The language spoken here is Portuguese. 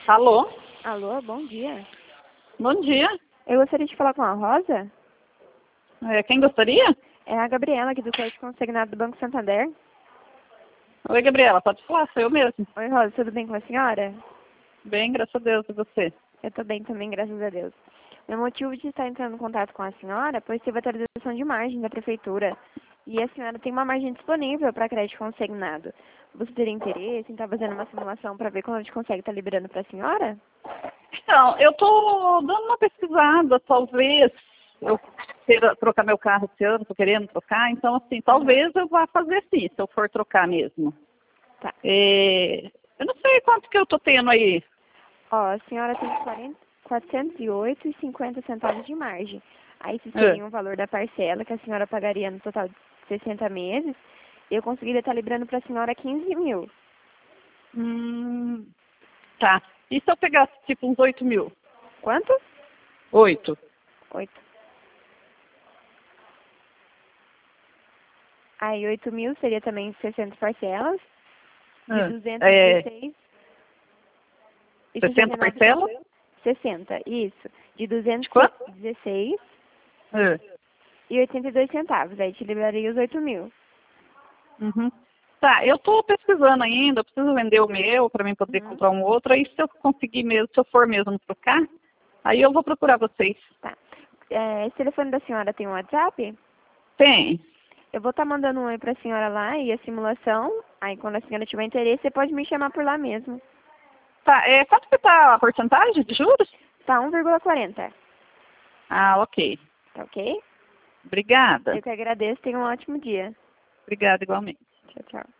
Alô? Alô, bom dia. Bom dia. Eu gostaria de falar com a Rosa. Quem gostaria? É a Gabriela, aqui do Crédito Consignado do Banco Santander. Oi, Gabriela, pode falar, sou eu mesmo. Oi, Rosa, tudo bem com a senhora? Bem, graças a Deus, e você? Eu tô bem também, graças a Deus. Meu motivo de estar entrando em contato com a senhora, pois teve atualização de margem da Prefeitura. E a senhora tem uma margem disponível para crédito consignado. Você teria interesse em estar fazendo uma simulação para ver quando a gente consegue estar liberando para a senhora? Então, eu tô dando uma pesquisada, talvez eu queira trocar meu carro esse ano, tô querendo trocar, então assim, talvez eu vá fazer sim, se eu for trocar mesmo. Tá. Eu não sei quanto que eu tô tendo aí. Ó, a senhora tem 408,50 centavos de margem. Aí isso seria o valor da parcela que a senhora pagaria no total de 60 meses. Eu conseguiria estar liberando para a senhora 15 mil. Tá. E se eu pegasse tipo uns 8 mil? Quanto? 8. 8. Aí 8 mil seria também 60 parcelas. De 216. 60 parcelas? 60, isso. De De quanto? 216 e 82 centavos. Aí te liberaria os 8 mil. Uhum. Tá, eu tô pesquisando ainda, eu preciso vender o meu para mim poder comprar um outro, aí se eu conseguir mesmo, se eu for mesmo trocar, aí eu vou procurar vocês. Tá. Esse telefone da senhora tem um WhatsApp? Tem. Eu vou estar mandando um oi pra senhora lá e a simulação. Aí quando a senhora tiver interesse, você pode me chamar por lá mesmo. Tá, quanto que tá a porcentagem de juros? Tá 1,40. Ah, ok. Tá ok? Obrigada. Eu que agradeço. Tenha um ótimo dia. Obrigada igualmente. Tchau, tchau.